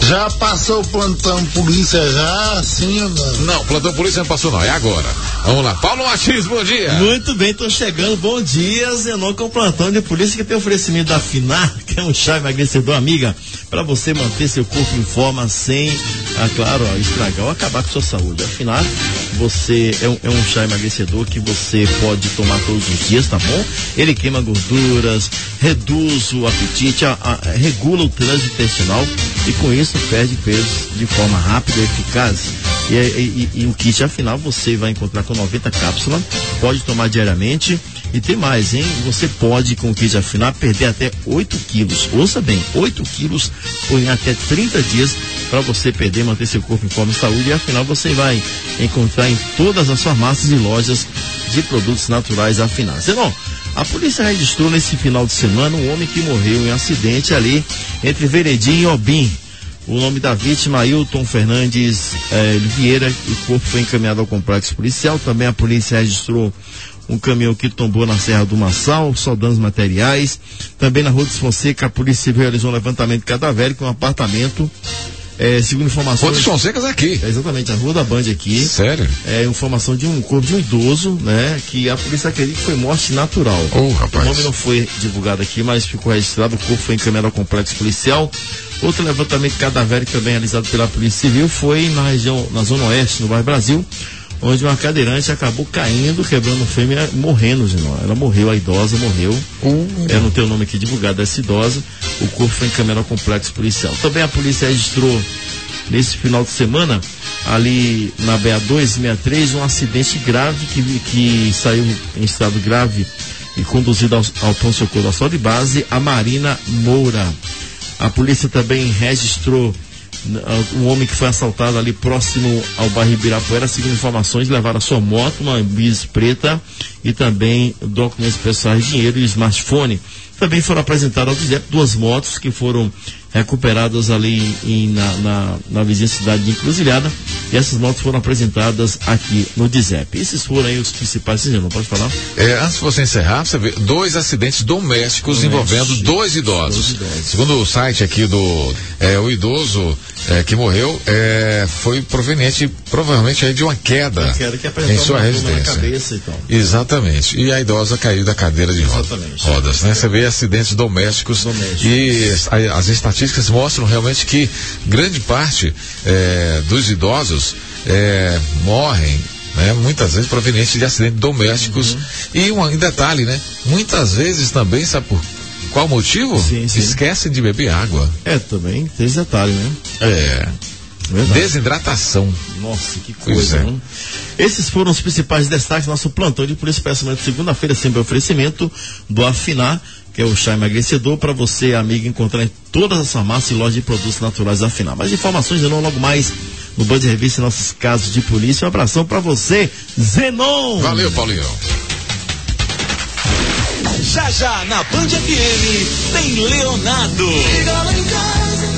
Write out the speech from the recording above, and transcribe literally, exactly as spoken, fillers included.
Já passou o plantão polícia já, sim ou não? Não, plantão polícia não passou não, é agora. Vamos lá, Paulo Martins, bom dia. Muito bem, tô chegando, bom dia, Zenon, com o plantão de polícia que tem oferecimento da Finar, que é um chá emagrecedor, amiga, para você manter seu corpo em forma sem, ah, claro, ó, estragar ou acabar com sua saúde. Afinal, você é um, é um chá emagrecedor que você pode tomar todos os dias, tá bom? Ele queima gorduras, reduz o apetite, a, a, regula o trânsito intestinal e com isso perde peso de forma rápida e eficaz. E, e, e, e o kit, afinal, você vai encontrar com noventa cápsulas, pode tomar diariamente e tem mais, hein? Você pode, com o kit afinal, perder até oito quilos. Ouça bem, oito quilos por até trinta dias para você perder, manter seu corpo em forma e saúde. E afinal, você vai encontrar em todas as farmácias e lojas de produtos naturais afinal. Senão, a polícia registrou nesse final de semana um homem que morreu em um acidente ali entre Veredim e Obim. O nome da vítima, Ailton Fernandes eh, Vieira, o corpo foi encaminhado ao complexo policial. Também a polícia registrou um caminhão que tombou na Serra do Massal, só danos materiais. Também na Rua dos Fonseca, a polícia civil realizou um levantamento cadavérico em um apartamento. É, segundo informações... Rua dos Fonsecas aqui. É, exatamente, a Rua da Band aqui. Sério? É informação de um corpo de um idoso, né? Que a polícia acredita que foi morte natural. Oh, rapaz. O nome não foi divulgado aqui, mas ficou registrado. O corpo foi encaminhado ao complexo policial. Outro levantamento cadavérico também realizado pela Polícia Civil foi na região, na Zona Oeste, no bairro Brasil, onde uma cadeirante acabou caindo, quebrando fêmea, morrendo, Zinó. Ela morreu, a idosa morreu. Uhum. Eu não tenho o nome aqui divulgado dessa idosa. O corpo foi encaminhado ao complexo policial. Também a polícia registrou, nesse final de semana, ali na B A duzentos e sessenta e três, um acidente grave que, que saiu em estado grave e conduzido ao, ao pronto-socorro da Sol de Base, a Marina Moura. A polícia também registrou um homem que foi assaltado ali próximo ao bairro Ibirapuera. Segundo informações, levaram a sua moto, uma bis preta, e também documentos pessoais, dinheiro e smartphone. Também foram apresentadas ao D I S E P duas motos que foram recuperadas ali em, na, na, na vizinha cidade de Encruzilhada, e essas motos foram apresentadas aqui no D I S E P. Esses foram aí os principais, você não pode falar? É, antes de você encerrar, você vê dois acidentes domésticos Doméstico. envolvendo dois idosos. dois idosos. Segundo o site aqui do é, o idoso é, que morreu é, foi proveniente provavelmente aí de uma queda, uma queda que em sua residência. Na cabeça e tal. Exatamente. E a idosa caiu da cadeira de rodas, rodas né? Você vê acidentes domésticos, domésticos. E as, as estatísticas mostram realmente que grande parte é, dos idosos é, morrem, né, muitas vezes provenientes de acidentes domésticos. Uhum. E um, um detalhe, né? Muitas vezes também, sabe por qual motivo? Sim, sim. Esquecem de beber água. É, também tem esse detalhe, né? É. Verdade. Desidratação. Nossa, que coisa, né? Esses foram os principais destaques do nosso plantão de polícia de segunda-feira, sempre oferecimento do Afinar, que é o chá emagrecedor, para você, amigo, encontrar em todas as farmácias e lojas de produtos naturais da Afinar. Mais informações, Zenon, logo mais no Band Revista e nossos casos de polícia. Um abração para você, Zenon! Valeu, Paulinho! Já já na Band F M tem Leonardo. Liga lá em casa.